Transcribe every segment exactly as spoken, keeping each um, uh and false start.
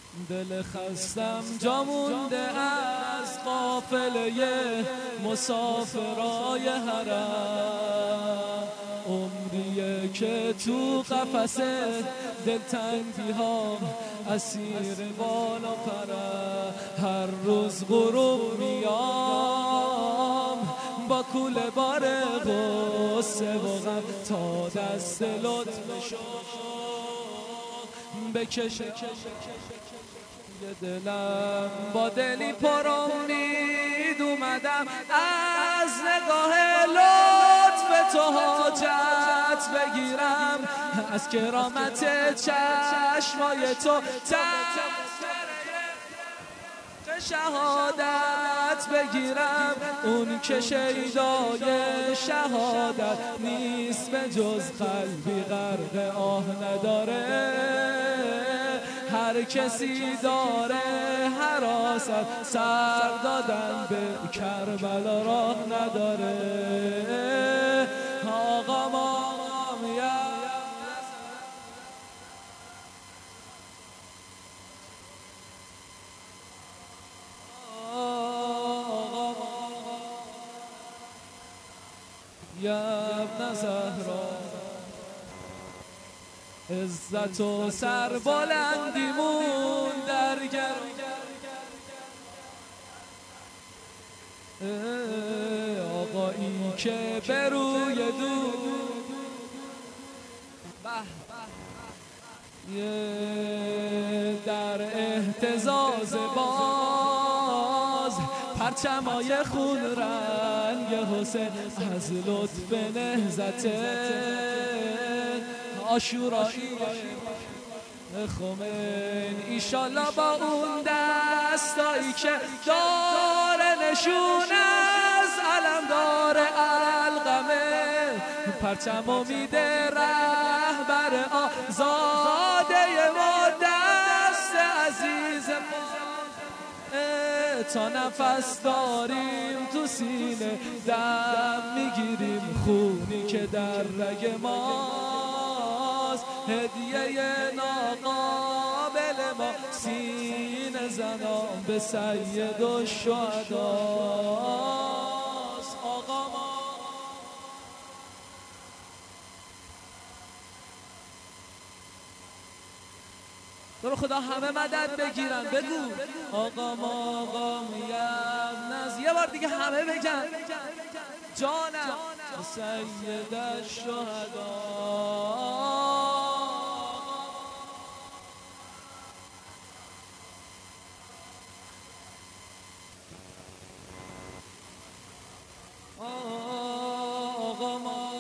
دل خستم جا مونده از قافله مسافرای حرم، عمریه که تو قفسه دلتنگی ها اسیر بالا پره. هر روز غروب میام با کوله بار غصه و غم تا دست لطفشو بکشه. یه دلم با دلی پر امید اومدم از نگاه لطف تو حاجت بگیرم، از کرامت چشمای تو شهادت بگیرم. اون که شیدای شهادت نیست به جز قلبی غرق آه نداره. هر کسی داره حراست سر دادن به کربلا راه نداره. آقا مام یا یا ابن زهرا، عزت و سر بلندیمون در گرم. آقایی که به روی دو در اهتزاز باز پرچمای خون رنگ حسین از لطف نهضت عاشورایی خمین. ایشالله با اون دستایی که داره نشون از علمدار القمه، پرچم امیده رهبر آزاده ما، دست عزیز ما تا نفس داریم تو سینه دم میگیریم خونی که در رگ ماست. هدیه ناقابل ما سینه زنان به سید و شهداست. آقا ما برو خدا همه مدد بگیرن. بگو آقا ما آقا میم نز. یه بار دیگه همه بگن جانم سید الشهدا. آقا ما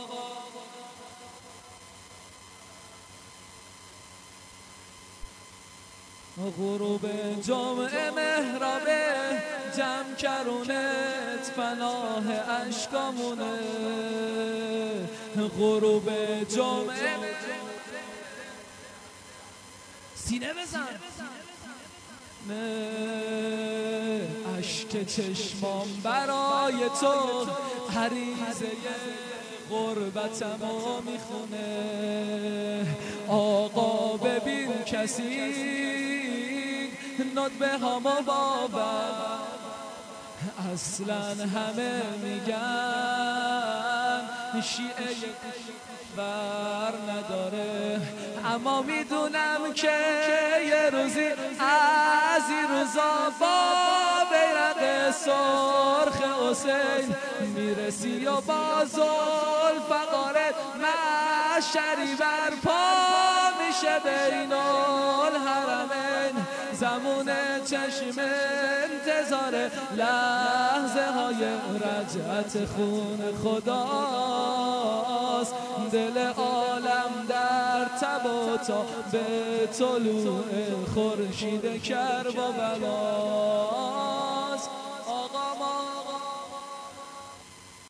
غروب جمعه مهرابه جمع کرونت پناه اشکامونه. غروب جمعه سینه بزن اشک چشمام برای تو عریضه غربتمو میخونه. آقا ببین کسی ندبه هامو باور اصلا همه میگن شیعه ور نداره، اما میدونم که یه روزی از این روزا با بیرق سرخ حسین میرسی و با ذوالفقار محشری برپا میشه بین الحرمین. زمون چشم انتظار لحظه های رجعت خون خداست. دل عالم در تب و تا به طلوع خورشید کربلاست.